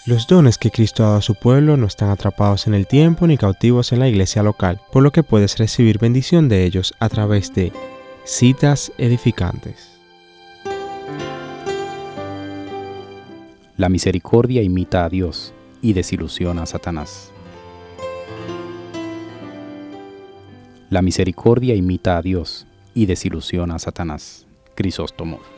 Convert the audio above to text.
Los dones que Cristo ha dado a su pueblo no están atrapados en el tiempo ni cautivos en la iglesia local, por lo que puedes recibir bendición de ellos a través de citas edificantes. La misericordia imita a Dios y desilusiona a Satanás. La misericordia imita a Dios y desilusiona a Satanás. Crisóstomo.